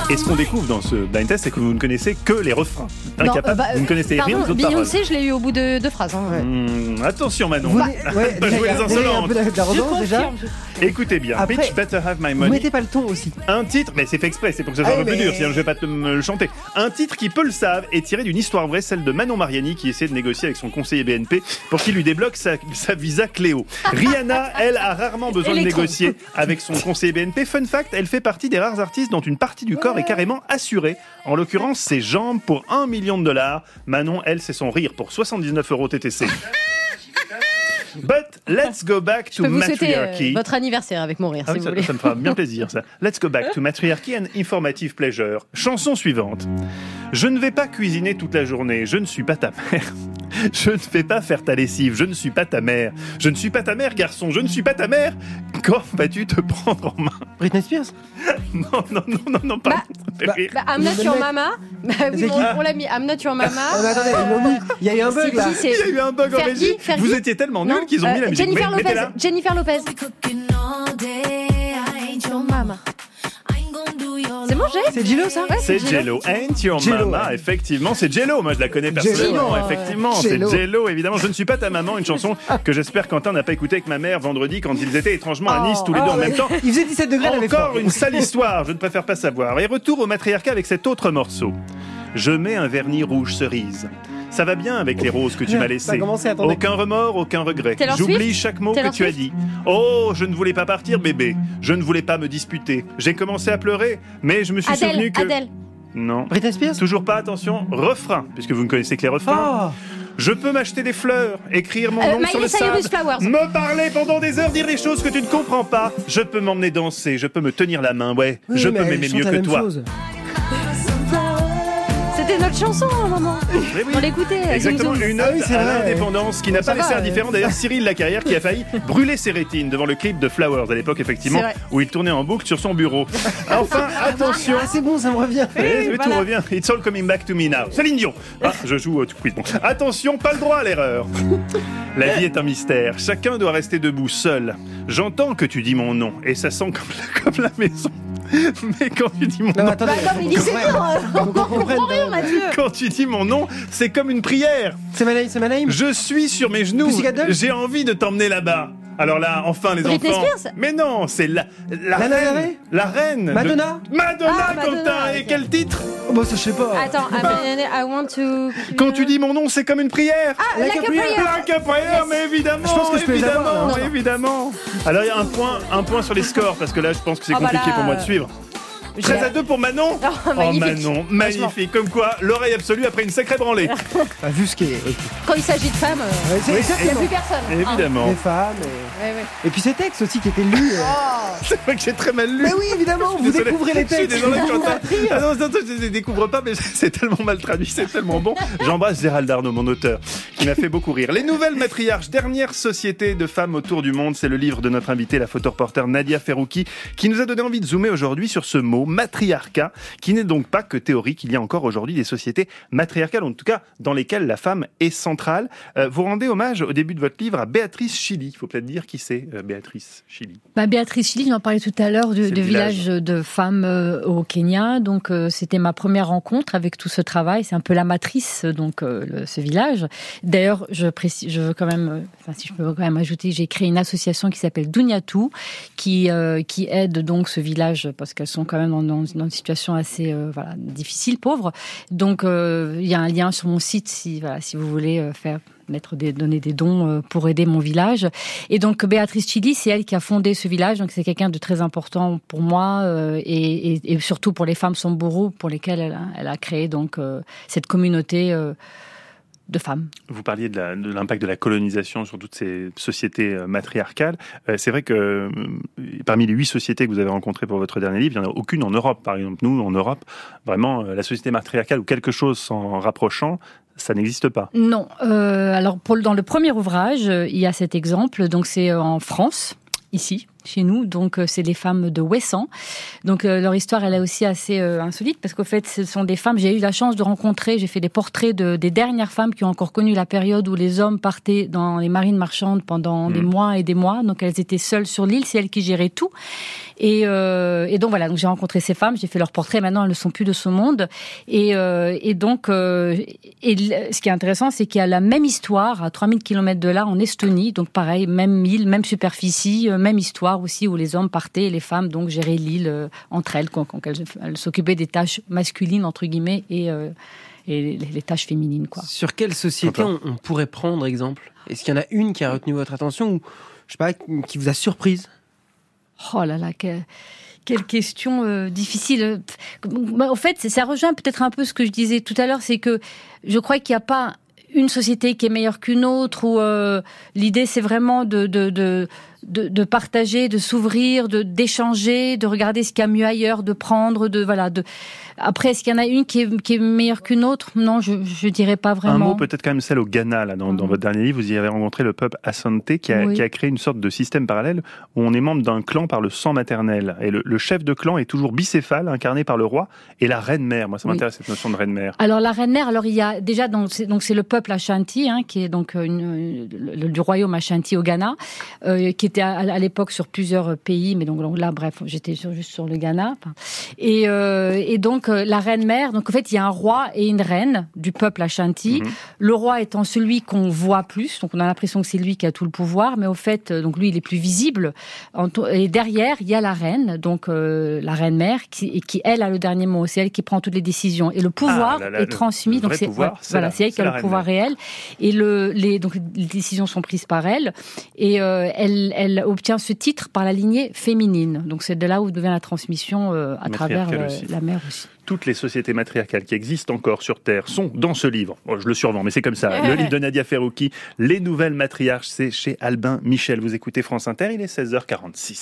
Et ce qu'on découvre dans ce blind test, c'est que vous ne connaissez que les refrains. Incapable, vous ne connaissez rien des autres paroles. Beyoncé, je l'ai eu au bout de 2 phrases. Attention Manon, Vous pas jouer les insolentes. un peu d'arrogance déjà. Écoutez bien, Après, Bitch Better Have My Vous Money. mettez pas le ton aussi. Un titre, mais c'est fait exprès, c'est pour que ça soit un peu plus dur, sinon je vais pas me le chanter. Un titre qui, peu le savent, est tiré d'une histoire vraie, celle de Manon Mariani qui essaie de négocier avec son conseiller BNP pour qu'il lui débloque sa visa Cléo. Rihanna, elle, a rarement besoin de négocier avec son conseiller BNP. Fun fact, elle fait partie des rares artistes dont une partie du corps est carrément assurée. En l'occurrence, ses jambes pour $1 million. Manon, elle, c'est son rire pour 79 € TTC. But let's go back to Je peux vous souhaiter matriarchy. votre anniversaire avec mon rire, si vous voulez. Ça me fera bien plaisir, ça. Let's go back to matriarchy and informative pleasure. Chanson suivante. Je ne vais pas cuisiner toute la journée. Je ne suis pas ta mère. Je ne vais pas faire ta lessive. Je ne suis pas ta mère. Je ne suis pas ta mère, garçon. Je ne suis pas ta mère. Quand vas-tu te prendre en main? Britney Spears. Non, pas. I'm not your mama. Oui, on l'a mis. I'm not your mama. Attendez, ils l'ont mis. Il y a eu un bug là. Il y a eu un bug en régie. Vous étiez tellement nuls qu'ils ont mis la musique. Jennifer Lopez. C'est bon, j'ai. C'est J-Lo ça? C'est J-Lo. Ain't Your Mama, effectivement. C'est J-Lo. Moi, je la connais personnellement. Effectivement, c'est J-Lo, évidemment. Je ne suis pas ta maman, une chanson que j'espère Quentin n'a pas écoutée avec ma mère vendredi quand ils étaient étrangement à Nice tous les deux en même temps. Il faisait 17 degrés. Encore une sale histoire, je ne préfère pas savoir. Et retour au matriarcat avec cet autre morceau. Je mets un vernis rouge cerise. Ça va bien avec les roses que tu m'as laissées. Aucun remords, aucun regret. J'oublie chaque mot que tu as dit. Oh, je ne voulais pas partir, bébé. Je ne voulais pas me disputer. J'ai commencé à pleurer, mais je me suis souvenu que... Adèle. Non. Britney Spears. Toujours pas, attention. Refrain, puisque vous ne connaissez que les refrains. Je peux m'acheter des fleurs, écrire mon nom sur le sable, me parler pendant des heures, dire des choses que tu ne comprends pas. Je peux m'emmener danser, je peux me tenir la main, ouais. Oui, je peux m'aimer mieux que toi. C'était notre chanson à un moment. On l'écoutait. Exactement, une ode à l'indépendance qui n'a pas laissé indifférent d'ailleurs Cyril Lacarrière qui a failli brûler ses rétines devant le clip de Flowers à l'époque effectivement où il tournait en boucle sur son bureau. Enfin, attention. C'est bon, ça me revient. Tout revient. It's all coming back to me now. Céline Dion. Je joue tout quiz. Bon. Attention, pas le droit à l'erreur. La vie est un mystère. Chacun doit rester debout seul. J'entends que tu dis mon nom et ça sent comme la maison. Mais quand tu dis mon nom... Attendez, quand tu dis mon nom, c'est comme une prière. C'est ma name. Je suis sur mes genoux. J'ai envie de t'emmener là-bas. Alors là, enfin les Britney enfants. Spears. Mais non, c'est la reine. La reine. Madonna. Madonna, Quentin. Et quel titre? Oh bah ça je sais pas. Attends, I want to... Quand tu dis mon nom, c'est comme une prière. Like a prayer. Like a prayer, mais évidemment. Je pense que je peux les avoir, évidemment. Alors il y a un point sur les scores parce que là, je pense que c'est compliqué pour moi de suivre. 13-2 pour Manon. Manon, magnifique. Comme quoi, l'oreille absolue après une sacrée branlée. Vu ce qui est... Quand il s'agit de femmes, il n'y a plus personne. Évidemment. Les femmes. Et puis ces textes aussi qui étaient lus. C'est vrai que j'ai très mal lu. Mais oui, évidemment, vous découvrez les textes. Je suis désolé, Quentin. Non, je ne les découvre pas, mais c'est tellement mal traduit, c'est tellement bon. J'embrasse Gérald Arnaud, mon auteur, qui m'a fait beaucoup rire. Les nouvelles matriarches, dernière société de femmes autour du monde, c'est le livre de notre invitée, la photoreporter Nadia Ferrouki, qui nous a donné envie de zoomer aujourd'hui sur ce mot, matriarcat, qui n'est donc pas que théorique. Il y a encore aujourd'hui des sociétés matriarcales, en tout cas dans lesquelles la femme est centrale. Vous rendez hommage au début de votre livre à Béatrice Chili. Il faut peut-être dire qui c'est, Béatrice Chili. Béatrice Chili, j'en parlais tout à l'heure de village de femmes au Kenya. Donc c'était ma première rencontre avec tout ce travail. C'est un peu la matrice donc ce village. D'ailleurs, je veux quand même, si je peux quand même ajouter, j'ai créé une association qui s'appelle Dunyatu, qui aide donc ce village parce qu'elles sont quand même dans une situation assez difficile, pauvre. Donc il y a un lien sur mon site si vous voulez donner des dons pour aider mon village. Et donc Béatrice Chili, c'est elle qui a fondé ce village, donc c'est quelqu'un de très important pour moi et surtout pour les femmes Samburu pour lesquelles elle a créé donc cette communauté de femmes. Vous parliez de l'impact de la colonisation sur toutes ces sociétés matriarcales. C'est vrai que parmi les 8 sociétés que vous avez rencontrées pour votre dernier livre, il n'y en a aucune en Europe. Par exemple, nous, en Europe, vraiment, la société matriarcale ou quelque chose s'en rapprochant, ça n'existe pas. Non. Alors, dans le premier ouvrage, il y a cet exemple. Donc, c'est en France, ici, chez nous, donc c'est les femmes de Ouessant. Donc leur histoire, elle est aussi assez insolite, parce qu'au fait, ce sont des femmes, j'ai eu la chance de rencontrer, j'ai fait des portraits des dernières femmes qui ont encore connu la période où les hommes partaient dans les marines marchandes pendant des mois et des mois, donc elles étaient seules sur l'île, c'est elles qui géraient tout. Et donc voilà, donc j'ai rencontré ces femmes, j'ai fait leurs portraits, maintenant elles ne sont plus de ce monde. Et donc, ce qui est intéressant, c'est qu'il y a la même histoire à 3000 km de là, en Estonie, donc pareil, même île, même superficie, même histoire aussi, où les hommes partaient et les femmes donc géraient l'île entre elles, quand elles s'occupaient des tâches masculines, entre guillemets, et les tâches féminines, quoi. Sur quelle société on pourrait prendre exemple ? Est-ce qu'il y en a une qui a retenu votre attention ou, je sais pas, qui vous a surprise ? Oh là là, quelle question difficile. En fait, ça rejoint peut-être un peu ce que je disais tout à l'heure, c'est que je crois qu'il n'y a pas une société qui est meilleure qu'une autre, ou l'idée c'est vraiment de partager, de s'ouvrir, d'échanger, de regarder ce qu'il y a mieux ailleurs, de prendre, Après, est-ce qu'il y en a une qui est meilleure qu'une autre ? Non, je dirais pas vraiment. Un mot peut-être quand même celle au Ghana, là, dans votre dernier livre, vous y avez rencontré le peuple Asante qui a créé une sorte de système parallèle où on est membre d'un clan par le sang maternel. Et le chef de clan est toujours bicéphale, incarné par le roi, et la reine-mère. Moi, ça m'intéresse cette notion de reine-mère. Alors, la reine-mère, il y a déjà, donc c'est le peuple Ashanti, qui est donc du royaume Ashanti au Ghana, qui était à l'époque sur plusieurs pays, mais donc là, bref, j'étais juste sur le Ghana. Et donc, la reine-mère, donc en fait, il y a un roi et une reine du peuple Ashanti. Le roi étant celui qu'on voit plus, donc on a l'impression que c'est lui qui a tout le pouvoir, mais au fait, donc lui, il est plus visible. Et derrière, il y a la reine, donc la reine-mère, qui elle a le dernier mot. C'est elle qui prend toutes les décisions. Et le pouvoir est transmis. Donc c'est elle qui a le pouvoir réel. Et donc les décisions sont prises par elle. Et elle obtient ce titre par la lignée féminine. Donc c'est de là où devient la transmission à travers la mère aussi. Toutes les sociétés matriarcales qui existent encore sur Terre sont dans ce livre. Bon, je le survends, mais c'est comme ça. Le livre de Nadia Ferrouki, Les Nouvelles Matriarches, c'est chez Albin Michel. Vous écoutez France Inter, il est 16h46.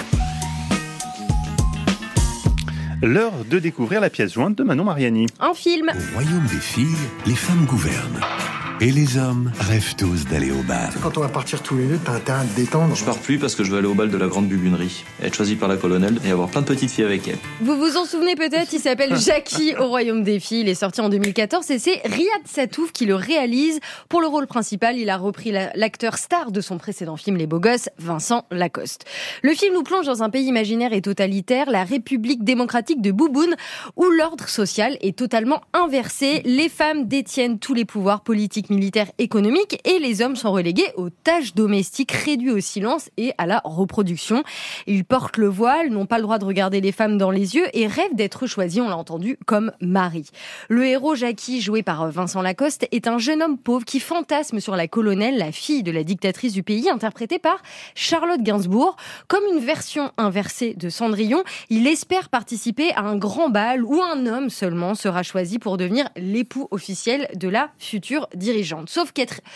L'heure de découvrir la pièce jointe de Manon Mariani. Un film. Au royaume des filles, les femmes gouvernent. Et les hommes rêvent tous d'aller au bal. Quand on va partir tous les deux, t'as intérêt à te détendre. Je pars plus parce que je vais aller au bal de la grande bubunerie, être choisi par la colonelle et avoir plein de petites filles avec elle. Vous vous en souvenez peut-être, il s'appelle Jackie au royaume des filles. Il est sorti en 2014 et c'est Riyad Satouf qui le réalise. Pour le rôle principal, il a repris l'acteur star de son précédent film Les Beaux Gosses, Vincent Lacoste. Le film nous plonge dans un pays imaginaire et totalitaire, la République démocratique de Bouboune, où l'ordre social est totalement inversé. Les femmes détiennent tous les pouvoirs politiques, militaires, économiques, et les hommes sont relégués aux tâches domestiques, réduits au silence et à la reproduction. Ils portent le voile, n'ont pas le droit de regarder les femmes dans les yeux et rêvent d'être choisis, on l'a entendu, comme mari. Le héros Jackie, joué par Vincent Lacoste, est un jeune homme pauvre qui fantasme sur la colonelle, la fille de la dictatrice du pays, interprétée par Charlotte Gainsbourg. Comme une version inversée de Cendrillon, il espère participer à un grand bal où un homme seulement sera choisi pour devenir l'époux officiel de la future dirigeante. Sauf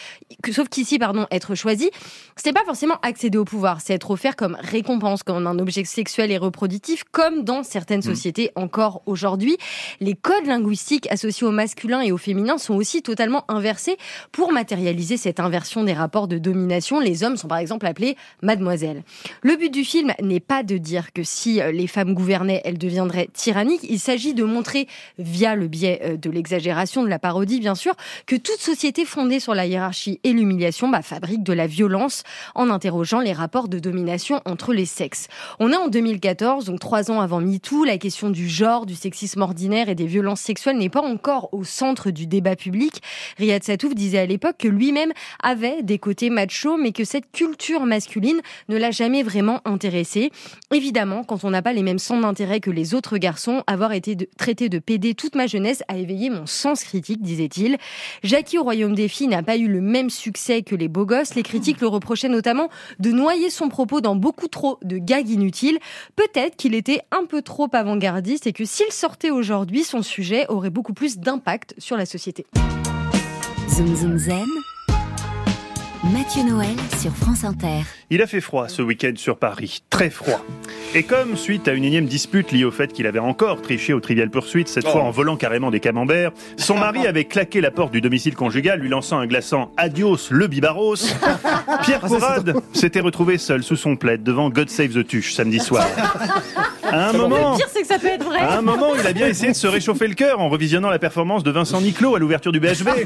qu'ici, être choisi, c'est pas forcément accéder au pouvoir, c'est être offert comme récompense, comme un objet sexuel et reproductif, comme dans certaines sociétés encore aujourd'hui. Les codes linguistiques associés au masculin et au féminin sont aussi totalement inversés. Pour matérialiser cette inversion des rapports de domination, les hommes sont par exemple appelés mademoiselle. Le but du film n'est pas de dire que si les femmes gouvernaient, elles deviendraient tyranniques. Il s'agit de montrer, via le biais de l'exagération, de la parodie bien sûr, que toute société fondée sur la hiérarchie et l'humiliation fabrique de la violence en interrogeant les rapports de domination entre les sexes. On est en 2014, donc 3 ans avant MeToo, la question du genre, du sexisme ordinaire et des violences sexuelles n'est pas encore au centre du débat public. Riyad Satouf disait à l'époque que lui-même avait des côtés machos, mais que cette culture masculine ne l'a jamais vraiment intéressé. Évidemment, quand on n'a pas les mêmes centres d'intérêt que les autres garçons, avoir été traité de pédé toute ma jeunesse a éveillé mon sens critique, disait-il. Jackie au royaume des filles n'a pas eu le même succès que Les Beaux Gosses. Les critiques le reprochaient notamment de noyer son propos dans beaucoup trop de gags inutiles. Peut-être qu'il était un peu trop avant-gardiste et que s'il sortait aujourd'hui, son sujet aurait beaucoup plus d'impact sur la société. Zoom Zoom Zen. Mathieu Noël sur France Inter. Il a fait froid ce week-end sur Paris, très froid. Et comme, suite à une énième dispute liée au fait qu'il avait encore triché au Trivial Pursuit, cette fois en volant carrément des camemberts, son mari avait claqué la porte du domicile conjugal, lui lançant un glaçant « Adios le bibaros ». Pierre Corrade s'était retrouvé seul sous son plaid devant God Save the Tuche samedi soir. À un moment, le pire, c'est que ça peut être vrai. À un moment, il a bien essayé de se réchauffer le cœur en revisionnant la performance de Vincent Niclot à l'ouverture du BHV.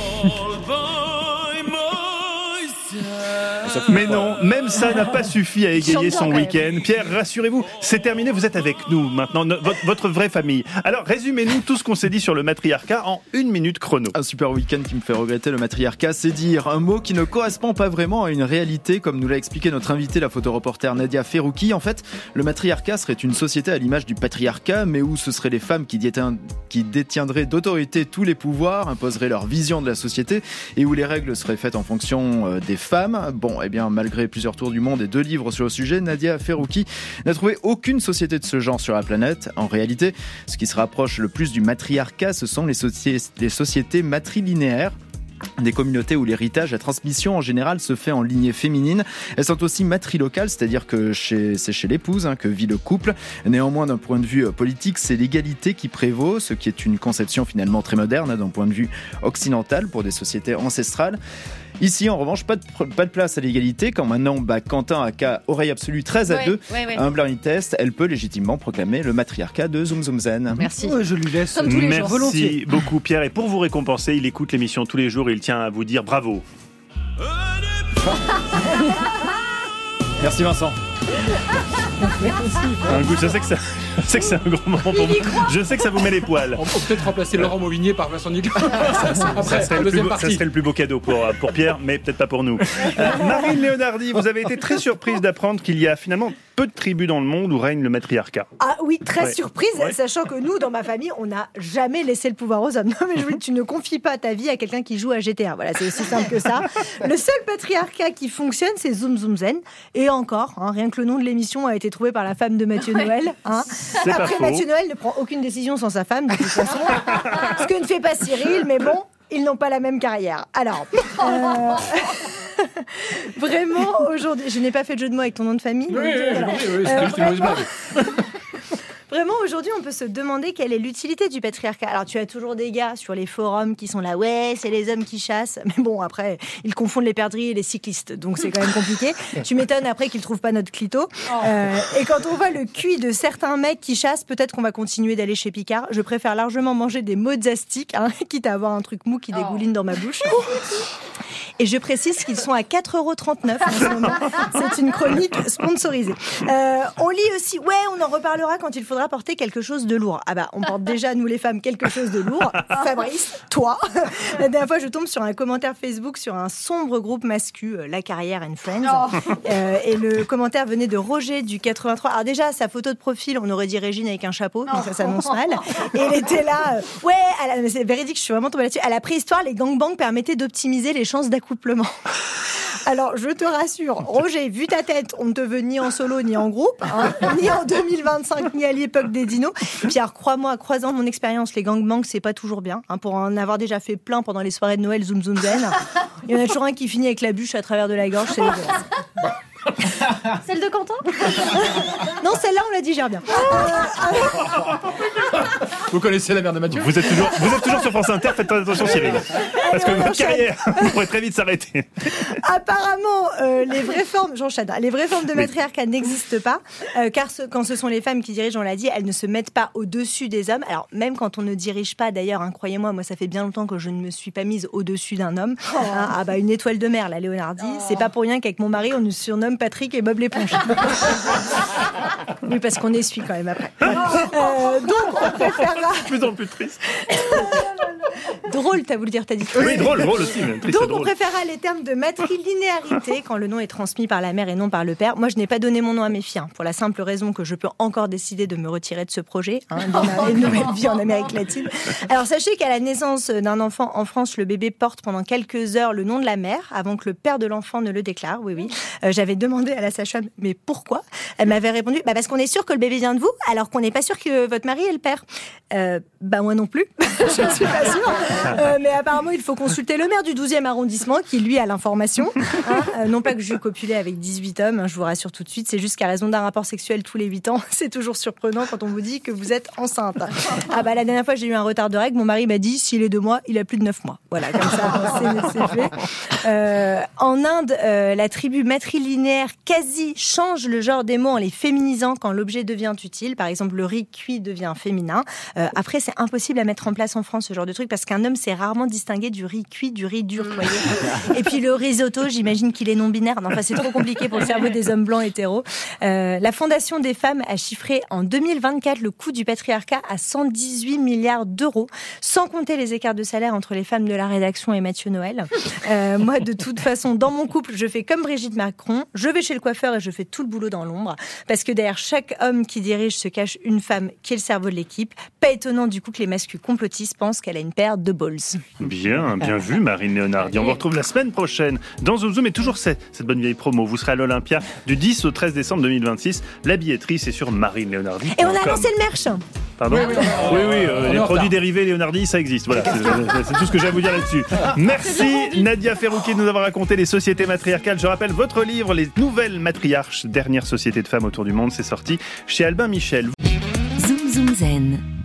Mais non, même ça n'a pas suffi à égayer son week-end. Pierre, rassurez-vous, c'est terminé, vous êtes avec nous maintenant, votre vraie famille. Alors, résumez-nous tout ce qu'on s'est dit sur le matriarcat en 1 minute chrono. Un super week-end qui me fait regretter le matriarcat, c'est dire un mot qui ne correspond pas vraiment à une réalité, comme nous l'a expliqué notre invitée, la photoreporter Nadia Ferrouki. En fait, le matriarcat serait une société à l'image du patriarcat, mais où ce seraient les femmes qui détiendraient d'autorité tous les pouvoirs, imposeraient leur vision de la société, et où les règles seraient faites en fonction des femmes. Bon, eh bien, malgré plusieurs tours du monde et 2 livres sur le sujet, Nadia Ferrouki n'a trouvé aucune société de ce genre sur la planète. En réalité, ce qui se rapproche le plus du matriarcat, ce sont les sociétés matrilinéaires. Des communautés où l'héritage, la transmission en général se fait en lignée féminine. Elles sont aussi matrilocales, c'est-à-dire que c'est chez l'épouse que vit le couple. Néanmoins, d'un point de vue politique, c'est l'égalité qui prévaut, ce qui est une conception finalement très moderne d'un point de vue occidental pour des sociétés ancestrales. Ici, en revanche, pas de place à l'égalité. Quand maintenant, Quentin aka Oreille Absolue 13-2, un blind test, elle peut légitimement proclamer le matriarcat de Zoom Zoom Zen. Merci. Je lui laisse. Merci beaucoup, Pierre. Et pour vous récompenser, il écoute l'émission tous les jours et il tient à vous dire bravo. Merci Vincent. Je sais que c'est un grand moment pour vous. Je sais que ça vous met les poils. On peut peut-être remplacer Laurent Mauvigné par Vincent Niclot. Ça serait le plus beau cadeau pour Pierre, mais peut-être pas pour nous. Marine Léonardi, vous avez été très surprise d'apprendre qu'il y a finalement peu de tribus dans le monde où règne le matriarcat. Ah oui, très surprise, sachant que nous, dans ma famille, on n'a jamais laissé le pouvoir aux hommes. Non mais je veux dire, tu ne confies pas ta vie à quelqu'un qui joue à GTA. Voilà, c'est aussi simple que ça. Le seul patriarcat qui fonctionne, c'est Zoom Zoom Zen. Et encore, rien que le nom de l'émission a été trouvé par la femme de Mathieu Noël. Après, Mathieu Noël ne prend aucune décision sans sa femme, de toute façon. Ce que ne fait pas Cyril, mais bon, ils n'ont pas la même carrière. Alors, vraiment, aujourd'hui, je n'ai pas fait de jeu de mots avec ton nom de famille. Oui, c'était juste une mauvaise blague. Vraiment, aujourd'hui, on peut se demander quelle est l'utilité du patriarcat. Alors, tu as toujours des gars sur les forums qui sont là, ouais, c'est les hommes qui chassent. Mais bon, après, ils confondent les perdrix et les cyclistes. Donc, c'est quand même compliqué. Tu m'étonnes après qu'ils trouvent pas notre clito. Et quand on voit le QI de certains mecs qui chassent, peut-être qu'on va continuer d'aller chez Picard. Je préfère largement manger des mozzastiques, quitte à avoir un truc mou qui dégouline dans ma bouche. Et je précise qu'ils sont à 4,39 € en ce moment. C'est une chronique sponsorisée. On lit aussi, on en reparlera quand il faudra porter quelque chose de lourd. Ah bah, on porte déjà, nous les femmes, quelque chose de lourd. Fabrice, toi. La dernière fois, je tombe sur un commentaire Facebook sur un sombre groupe mascu, La Carrière and Friends. Et le commentaire venait de Roger du 83. Alors déjà, sa photo de profil, on aurait dit Régine avec un chapeau, donc ça s'annonce mal. Et il était là, c'est véridique, je suis vraiment tombée là-dessus. À la préhistoire, les gangbangs permettaient d'optimiser les chances d'accouplement. Alors, je te rassure, Roger, vu ta tête, on ne te veut ni en solo, ni en groupe, ni en 2025, ni à l'époque des dinos. Pierre, crois-moi, croisant mon expérience, les gangbangs, c'est pas toujours bien. Pour en avoir déjà fait plein pendant les soirées de Noël, Zoom Zoom Zen, il y en a toujours un qui finit avec la bûche à travers de la gorge, c'est dégueulasse. Celle de Quentin ? Non, celle-là, on la digère bien. Vous connaissez la mère de Mathieu ? Vous êtes toujours sur France Inter, faites attention Cyril. Parce que votre carrière pourrait très vite s'arrêter. Apparemment, les vraies formes de matriarcat n'existent pas, car quand ce sont les femmes qui dirigent, on l'a dit, elles ne se mettent pas au-dessus des hommes. Alors, même quand on ne dirige pas, d'ailleurs, croyez-moi, moi, ça fait bien longtemps que je ne me suis pas mise au-dessus d'un homme. Une étoile de mer, la Léonardi. C'est pas pour rien qu'avec mon mari, on nous surnomme Patrick et Bob l'éponge. Oui, parce qu'on essuie quand même après. Donc, on préférera... De plus en plus triste. Drôle, t'as voulu dire, t'as dit. Oui, drôle aussi. Donc, on préférera les termes de matrilinéarité quand le nom est transmis par la mère et non par le père. Moi, je n'ai pas donné mon nom à mes filles, pour la simple raison que je peux encore décider de me retirer de ce projet, d'une nouvelle vie en Amérique latine. Alors, sachez qu'à la naissance d'un enfant en France, le bébé porte pendant quelques heures le nom de la mère, avant que le père de l'enfant ne le déclare. Oui. J'avais demandé à la sage-femme, mais pourquoi ? Elle m'avait répondu, parce qu'on est sûr que le bébé vient de vous, alors qu'on n'est pas sûr que votre mari est le père. Moi non plus, je ne suis pas sûre. Mais apparemment, il faut consulter le maire du 12e arrondissement qui, lui, a l'information. Non pas que je copulais avec 18 hommes, je vous rassure tout de suite, c'est juste qu'à raison d'un rapport sexuel tous les 8 ans, c'est toujours surprenant quand on vous dit que vous êtes enceinte. La dernière fois, j'ai eu un retard de règles, mon mari m'a dit, s'il est 2 mois, il a plus de 9 mois. Voilà, comme ça, c'est fait. En Inde, la tribu matrilinéaire quasi change le genre des mots en les féminisant quand l'objet devient utile. Par exemple, le riz cuit devient féminin. Après, c'est impossible à mettre en place en France, ce genre de truc, parce qu'un homme sait rarement distinguer du riz cuit du riz dur. Voyez. Et puis le risotto, j'imagine qu'il est non-binaire. Non, enfin, c'est trop compliqué pour le cerveau des hommes blancs hétéros. La Fondation des femmes a chiffré en 2024 le coût du patriarcat à 118 milliards d'euros, sans compter les écarts de salaire entre les femmes de la rédaction et Mathieu Noël. Moi, de toute façon, dans mon couple, je fais comme Brigitte Macron, je vais chez le coiffeur et je fais tout le boulot dans l'ombre, parce que derrière chaque homme qui dirige se cache une femme qui est le cerveau de l'équipe. Pas étonnant du coup que les masculins complotistes pensent qu'elle a une paire de balls. Bien vu Marine Léonardi. On vous retrouve la semaine prochaine dans Zoom Zoom, et toujours cette bonne vieille promo. Vous serez à l'Olympia du 10 au 13 décembre 2026. La billetterie, c'est sur Marine Léonardi. Et on a lancé le merch. Pardon ? Oui, les produits dérivés Léonardi, ça existe. Voilà, c'est tout ce que j'ai à vous dire là-dessus. Merci Nadia Ferrouki de nous avoir raconté les sociétés matriarcales. Je rappelle votre livre, Les Nouvelles Matriarches, dernière société de femmes autour du monde, c'est sorti chez Albin Michel. Zoom Zoom Zen.